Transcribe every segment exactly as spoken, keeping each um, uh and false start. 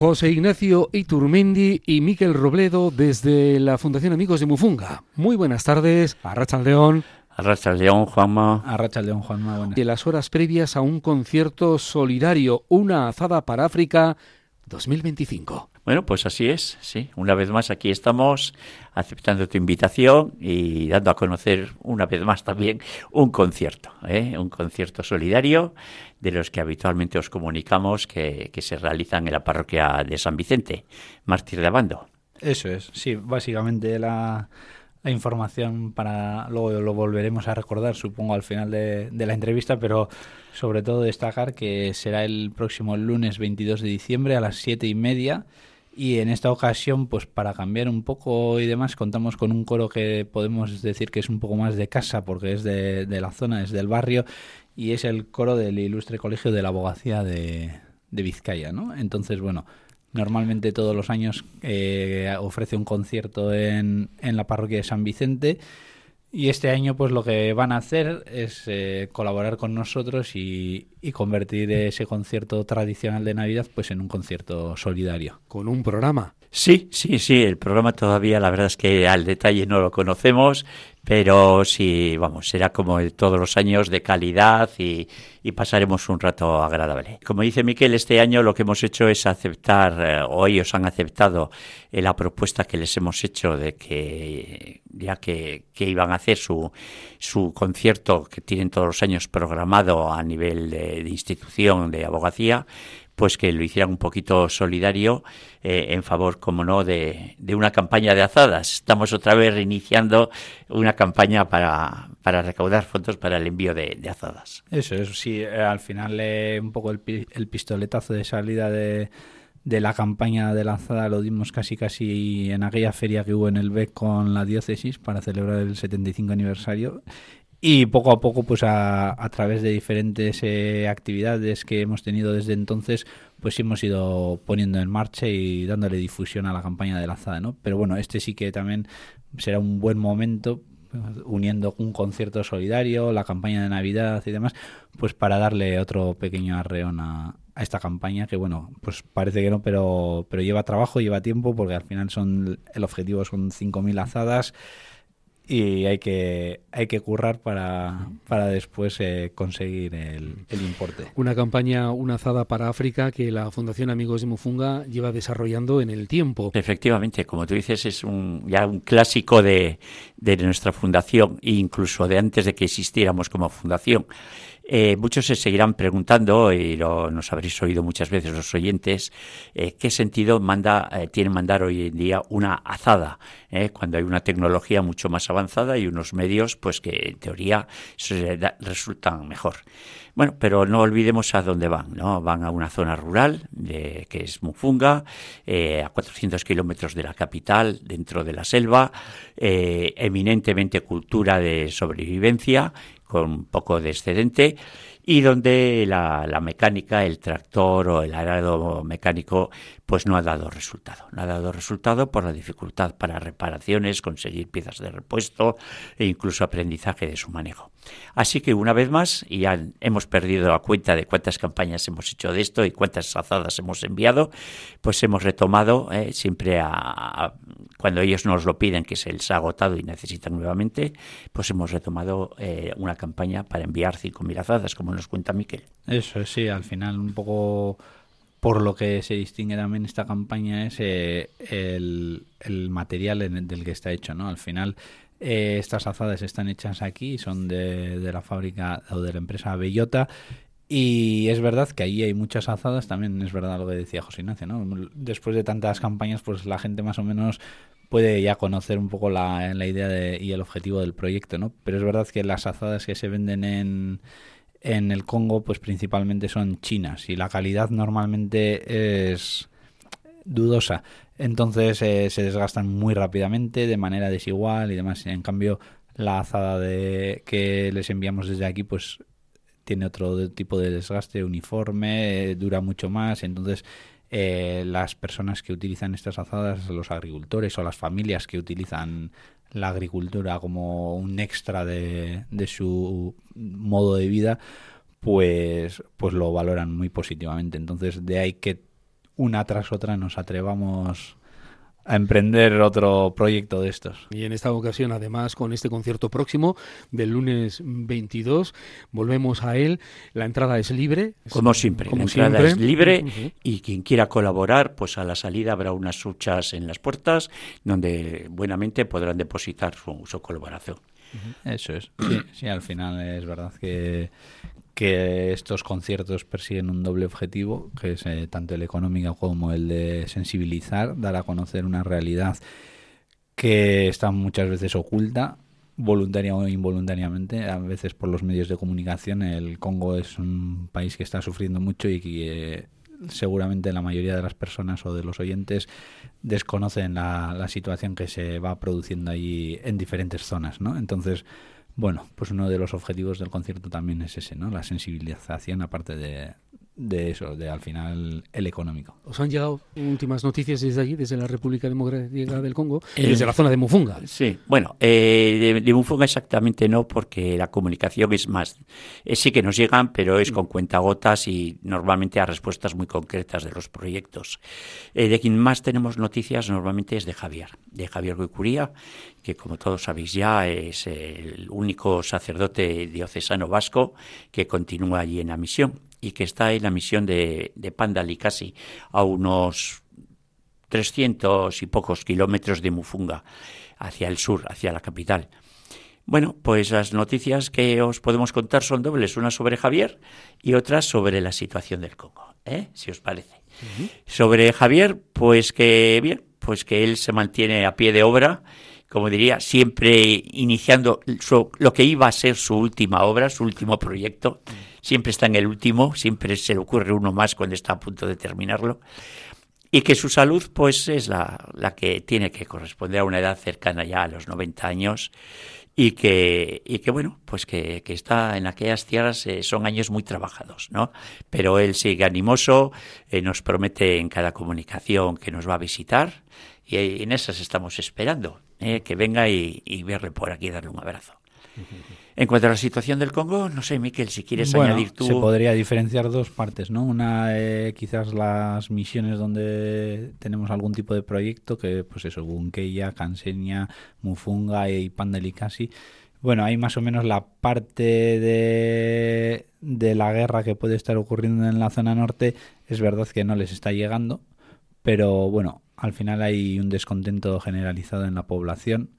José Ignacio Iturmendi y Miquel Robledo desde la Fundación Amigos de Mufunga. Muy buenas tardes, Arratsaldeon. Arratsaldeon, Juanma. Arratsaldeon, Juanma. Buenas. De las horas previas a un concierto solidario, una azada para África dos mil veinticinco. Bueno, pues así es, sí. Una vez más aquí estamos aceptando tu invitación y dando a conocer una vez más también un concierto, ¿eh? Un concierto solidario de los que habitualmente os comunicamos que, que se realizan en la parroquia de San Vicente, Mártir de Abando. Eso es, sí, básicamente la, la información para luego lo volveremos a recordar, supongo, al final de, de la entrevista, pero sobre todo destacar que será el próximo lunes veintidós de diciembre a las siete y media. Y en esta ocasión, pues para cambiar un poco y demás, contamos con un coro que podemos decir que es un poco más de casa, porque es de, de la zona, es del barrio, y es el coro del Ilustre Colegio de la Abogacía de, de Vizcaya, ¿no? Entonces, bueno, normalmente todos los años eh, ofrece un concierto en, en la parroquia de San Vicente, y este año pues lo que van a hacer es eh, colaborar con nosotros y, y convertir ese concierto tradicional de Navidad pues en un concierto solidario. Con un programa. Sí, sí, sí, el programa todavía la verdad es que al detalle no lo conocemos, pero sí, vamos, será como todos los años de calidad y, y pasaremos un rato agradable. Como dice Miquel, este año lo que hemos hecho es aceptar, eh, o ellos han aceptado eh, la propuesta que les hemos hecho de que ya que, que iban a hacer su, su concierto que tienen todos los años programado a nivel de, de institución de abogacía, pues que lo hicieran un poquito solidario eh, en favor, como no, de, de una campaña de azadas. Estamos otra vez reiniciando una campaña para, para recaudar fondos para el envío de, de azadas. Eso, eso sí, eh, al final eh, un poco el, el pistoletazo de salida de, de la campaña de la azada lo dimos casi casi en aquella feria que hubo en el B E C con la diócesis para celebrar el setenta y cinco aniversario. Y poco a poco, pues a, a través de diferentes eh, actividades que hemos tenido desde entonces, pues hemos ido poniendo en marcha y dándole difusión a la campaña de la azada, ¿no? Pero bueno, este sí que también será un buen momento, uniendo un concierto solidario, la campaña de Navidad y demás, pues para darle otro pequeño arreón a, a esta campaña que, bueno, pues parece que no, pero, pero lleva trabajo, lleva tiempo, porque al final son el objetivo son cinco mil azadas. Y hay que hay que currar para, para después eh, conseguir el, el importe. Una campaña, una azada para África que la Fundación Amigos de Mufunga lleva desarrollando en el tiempo. Efectivamente, como tú dices, es un ya un clásico de, de nuestra fundación e incluso de antes de que existiéramos como fundación. Eh, muchos se seguirán preguntando, y lo, nos habréis oído muchas veces los oyentes, eh, qué sentido manda, eh, tiene mandar hoy en día una azada, eh, cuando hay una tecnología mucho más avanzada y unos medios pues que en teoría se da, resultan mejor. Bueno, pero no olvidemos a dónde van, ¿no? Van a una zona rural, de, que es Mufunga, eh, a cuatrocientos kilómetros de la capital, dentro de la selva, eh, eminentemente cultura de sobrevivencia, con un poco de excedente, y donde la, la mecánica, el tractor o el arado mecánico, pues no ha dado resultado. No ha dado resultado por la dificultad para reparaciones, conseguir piezas de repuesto e incluso aprendizaje de su manejo. Así que una vez más, y ya hemos perdido la cuenta de cuántas campañas hemos hecho de esto y cuántas azadas hemos enviado, pues hemos retomado eh, siempre a, a cuando ellos nos lo piden, que se les ha agotado y necesitan nuevamente, pues hemos retomado eh, una campaña para enviar cinco mil azadas, como nos cuenta Miquel. Eso es, sí, al final un poco por lo que se distingue también esta campaña es eh, el, el material en el, del que está hecho, ¿no? Al final eh, estas azadas están hechas aquí, son de, de la fábrica o de la empresa Bellota. Y es verdad que ahí hay muchas azadas, también es verdad lo que decía José Ignacio, ¿no? Después de tantas campañas, pues la gente más o menos puede ya conocer un poco la, la idea de, y el objetivo del proyecto, ¿no? Pero es verdad que las azadas que se venden en, en el Congo, pues principalmente son chinas y la calidad normalmente es dudosa. Entonces eh, se desgastan muy rápidamente, de manera desigual y demás. En cambio, la azada de, que les enviamos desde aquí, pues tiene otro tipo de desgaste uniforme, eh, dura mucho más, entonces eh, las personas que utilizan estas azadas, los agricultores o las familias que utilizan la agricultura como un extra de, de su modo de vida, pues, pues lo valoran muy positivamente. Entonces de ahí que una tras otra nos atrevamos a emprender otro proyecto de estos. Y en esta ocasión, además, con este concierto próximo del lunes veintidós, volvemos a él. La entrada es libre. Como siempre, como la entrada siempre. es libre Uh-huh. y quien quiera colaborar, pues a la salida habrá unas huchas en las puertas donde buenamente podrán depositar su, su colaboración. Eso es. Sí, sí, al final es verdad que que estos conciertos persiguen un doble objetivo, que es eh, tanto el económico como el de sensibilizar, dar a conocer una realidad que está muchas veces oculta, voluntaria o involuntariamente, a veces por los medios de comunicación. El Congo es un país que está sufriendo mucho y que eh, seguramente la mayoría de las personas o de los oyentes desconocen la, la situación que se va produciendo allí en diferentes zonas, ¿no? Entonces, bueno, pues uno de los objetivos del concierto también es ese, ¿no? La sensibilización, aparte de, de eso, de al final el económico. ¿Os han llegado últimas noticias desde allí, desde la República Democrática del Congo, Eh, desde la zona de Mufunga? Sí, bueno, eh, de, de Mufunga exactamente no, porque la comunicación es más, eh, sí que nos llegan, pero es con cuentagotas y normalmente a respuestas muy concretas de los proyectos. Eh, de quien más tenemos noticias normalmente es de Javier, de Javier Goicuría, que como todos sabéis ya es el único sacerdote diocesano vasco que continúa allí en la misión y que está en la misión de, de Pandalicasi, a unos trescientos y pocos kilómetros de Mufunga, hacia el sur, hacia la capital. Bueno, pues las noticias que os podemos contar son dobles, una sobre Javier y otra sobre la situación del Congo, ¿eh? Si os parece. Uh-huh. Sobre Javier, pues que bien, pues que él se mantiene a pie de obra, como diría, siempre iniciando su, lo que iba a ser su última obra, su último proyecto. Siempre está en el último, siempre se le ocurre uno más cuando está a punto de terminarlo. Y que su salud, pues, es la, la que tiene que corresponder a una edad cercana ya a los noventa años. Y que, y que bueno, pues que, que está en aquellas tierras, eh, son años muy trabajados, ¿no? Pero él sigue animoso, eh, nos promete en cada comunicación que nos va a visitar. Y en esas estamos esperando, eh, que venga y, y verle por aquí, darle un abrazo. En cuanto a la situación del Congo, no sé, Miquel, si quieres bueno, añadir tú... se podría diferenciar dos partes, ¿no? Una, eh, quizás las misiones donde tenemos algún tipo de proyecto, que pues eso, Bunkeya, Kansenia, Mufunga y Pandalicasi. Bueno, hay más o menos la parte de, de la guerra que puede estar ocurriendo en la zona norte. Es verdad que no les está llegando, pero bueno, al final hay un descontento generalizado en la población,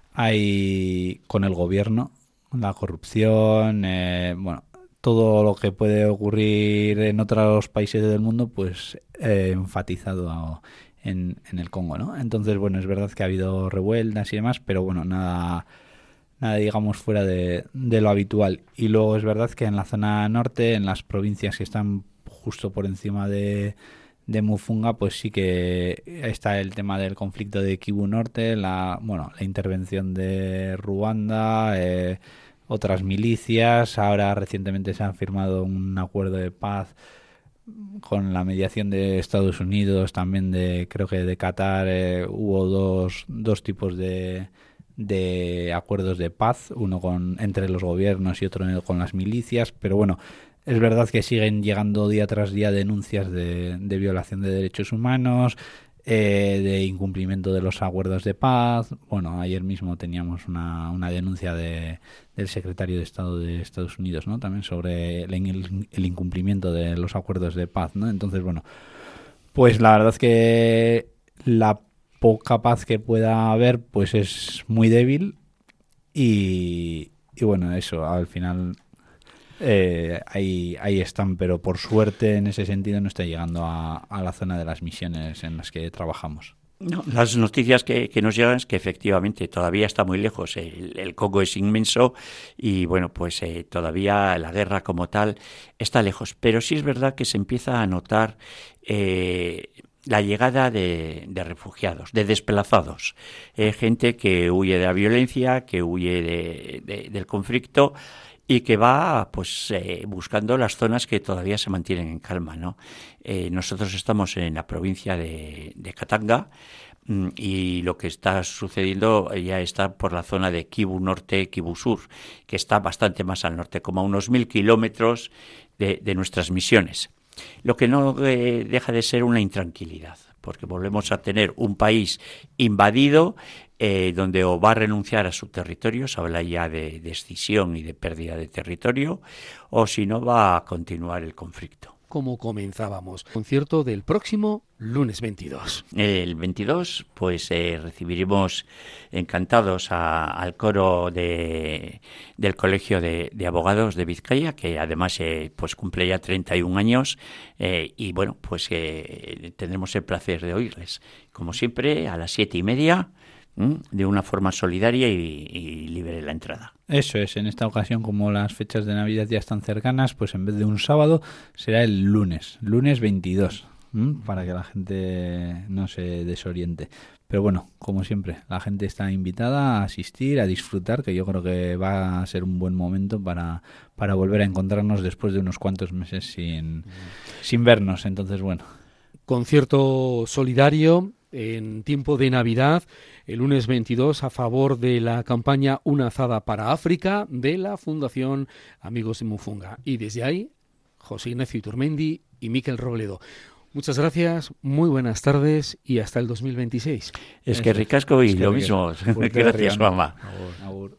hay con el gobierno, la corrupción, eh, bueno, todo lo que puede ocurrir en otros países del mundo, pues eh, enfatizado en, en el Congo, ¿no? Entonces, bueno, es verdad que ha habido revueltas y demás, pero bueno, nada, nada digamos fuera de, de lo habitual. Y luego es verdad que en la zona norte, en las provincias que están justo por encima de de Mufunga, pues sí que está el tema del conflicto de Kivu Norte, la bueno la intervención de Ruanda, eh, otras milicias. Ahora recientemente se ha firmado un acuerdo de paz con la mediación de Estados Unidos, también de creo que de Qatar. Eh, hubo dos, dos tipos de de acuerdos de paz, uno con entre los gobiernos y otro con las milicias, pero bueno, es verdad que siguen llegando día tras día denuncias de, de violación de derechos humanos, eh, de incumplimiento de los acuerdos de paz. Bueno, ayer mismo teníamos una, una denuncia de, del secretario de Estado de Estados Unidos, ¿no? También sobre el, el incumplimiento de los acuerdos de paz, ¿no? Entonces, bueno, pues la verdad es que la poca paz que pueda haber, pues es muy débil y, y bueno, eso, al final... Eh, ahí, ahí están, pero por suerte en ese sentido no está llegando a, a la zona de las misiones en las que trabajamos. No, las noticias que, que nos llegan es que efectivamente todavía está muy lejos, el, el Congo es inmenso y bueno, pues eh, todavía la guerra como tal está lejos, pero sí es verdad que se empieza a notar eh, la llegada de, de refugiados, de desplazados, eh, gente que huye de la violencia, que huye de, de, del conflicto y que va pues eh, buscando las zonas que todavía se mantienen en calma, ¿no? Eh, nosotros estamos en la provincia de, de Katanga mmm, y lo que está sucediendo ya está por la zona de Kivu Norte, Kivu Sur, que está bastante más al norte, como a unos mil kilómetros de, de nuestras misiones. lo que no eh, deja de ser una intranquilidad, porque volvemos a tener un país invadido, eh, donde o va a renunciar a su territorio, se habla ya de, de escisión y de pérdida de territorio, o si no va a continuar el conflicto. Como comenzábamos, concierto del próximo lunes veintidós. El veintidós, pues eh, recibiremos encantados a, al coro de, del Colegio de, de Abogados de Vizcaya, que además eh, pues cumple ya treinta y un años, eh, y bueno, pues eh, tendremos el placer de oírles. Como siempre, a las siete y media, de una forma solidaria y, y libre la entrada. Eso es, en esta ocasión, como las fechas de Navidad ya están cercanas, pues en vez de un sábado será el lunes, lunes veintidós, ¿m? Para que la gente no se desoriente. Pero bueno, como siempre, la gente está invitada a asistir, a disfrutar, que yo creo que va a ser un buen momento para, para volver a encontrarnos después de unos cuantos meses sin, sin vernos. Entonces, bueno. Concierto solidario en tiempo de Navidad, el lunes veintidós, a favor de la campaña Una azada para África de la Fundación Amigos de Mufunga. Y desde ahí, José Ignacio Iturmendi y Mikel Robledo. Muchas gracias, muy buenas tardes y hasta el dos mil veintiséis. Es que ricasco y es que lo ricasco. mismo. Gracias, mamá. Agur. Agur.